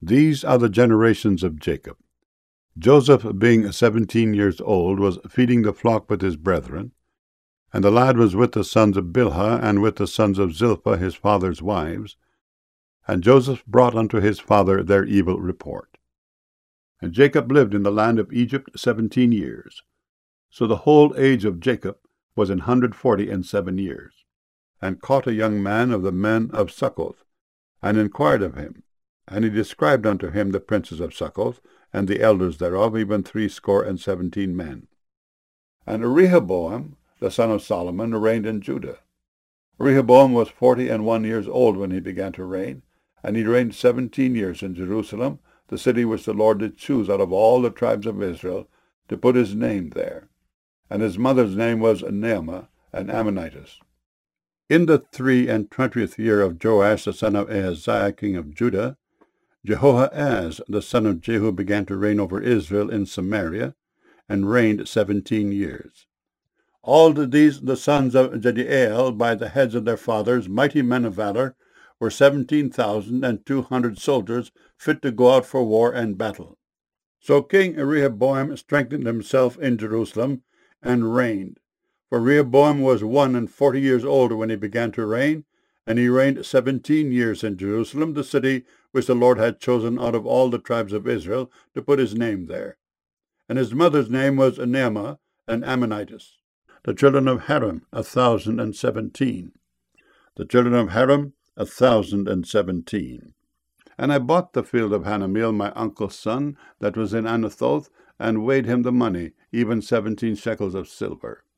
These are the generations of Jacob. Joseph, being 17 years old, was feeding the flock with his brethren, and the lad was with the sons of Bilhah and with the sons of Zilpah his father's wives. And Joseph brought unto his father their evil report. And Jacob lived in the land of Egypt 17 years. So the whole age of Jacob was 147 years. And caught a young man of the men of Succoth, and inquired of him. And he described unto him the princes of Succoth, and the elders thereof, even 70 men. And Rehoboam, the son of Solomon, reigned in Judah. Rehoboam was 41 years old when he began to reign, and he reigned 17 years in Jerusalem, the city which the Lord did choose out of all the tribes of Israel, to put his name there. And his mother's name was Naamah, an Ammonitess. In the 23 year of Joash the son of Ahaziah king of Judah, Jehoahaz the son of Jehu began to reign over Israel in Samaria, and reigned 17 years. All these the sons of Jediael, by the heads of their fathers, mighty men of valor, were 17,200 soldiers, fit to go out for war and battle. So King Rehoboam strengthened himself in Jerusalem, and reigned. For Rehoboam was 41 years old when he began to reign, and he reigned 17 years in Jerusalem, the city which the Lord had chosen out of all the tribes of Israel, to put his name there. And his mother's name was Naamah, an Ammonitess. The children of Haram, 1,017. The children of Haram, 1,017. And I bought the field of Hanameel, my uncle's son, that was in Anathoth, and weighed him the money, even 17 shekels of silver.